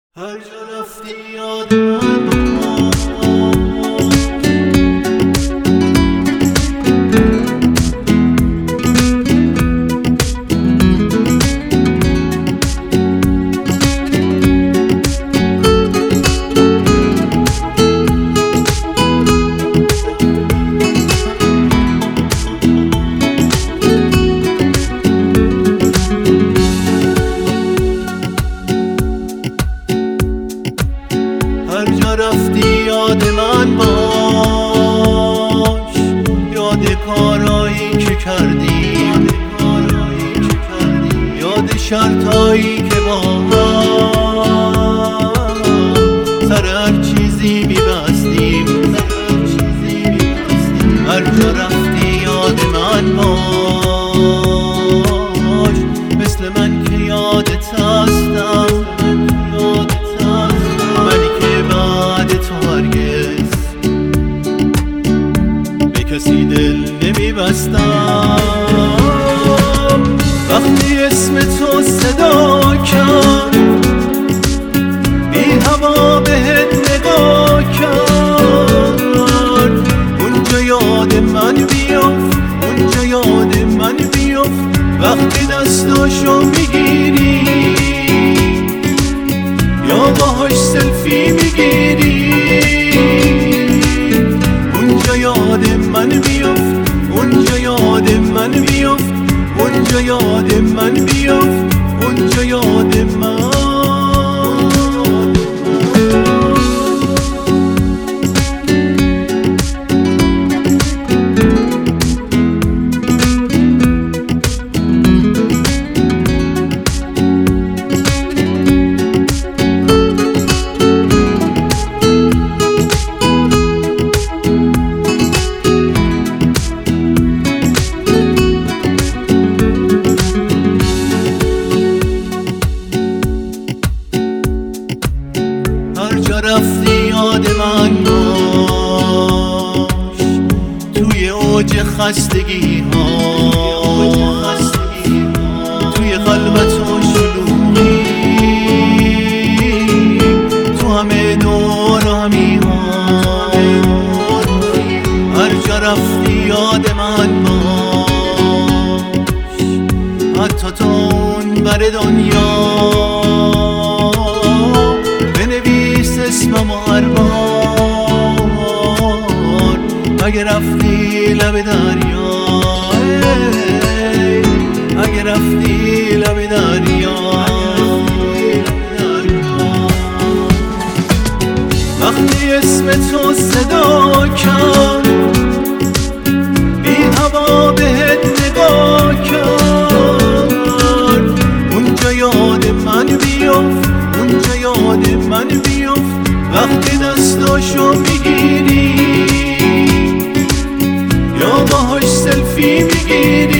هر جا رفتی یاد من هر جا رفتی یاد من باش، یاد کارایی که کردی، یاد شرطایی که با هم سر هر چیزی می‌بستیم. هر جا رفتی یاد من باش، مثل من که یادت هستم، کسی دل نمی‌بستم. وقتی اسم تو صدا کرد، بی هوا بهت نگاه کرد، اونجا یاد من بیفت، اونجا یاد من بیفت. وقتی دستاشو میگیری یا باهاش سلفی میگیری، اونجا یاد من بیفت، اونجا یاد من بیفت، اونجا یاد من بیفت، اونجا یاد من. هر جا رفتی یاد من باش، توی اوج خستگی ها، توی خلوت و شلوغی، تو همه دور و همی ها. هر جا رفتی یاد من باش، حتی تو اون بر دنیا اسمم هر بار. اگه رفتی لب دریا، اگه رفتی لب دریا، وقتی اسم تو صدا کرد، بی هوا بهت نگاه کرد، اونجا یاد من بیفت، اونجا یاد من بیفت. وقتی دستاشو میگیری یا باهاش سلفی میگیری،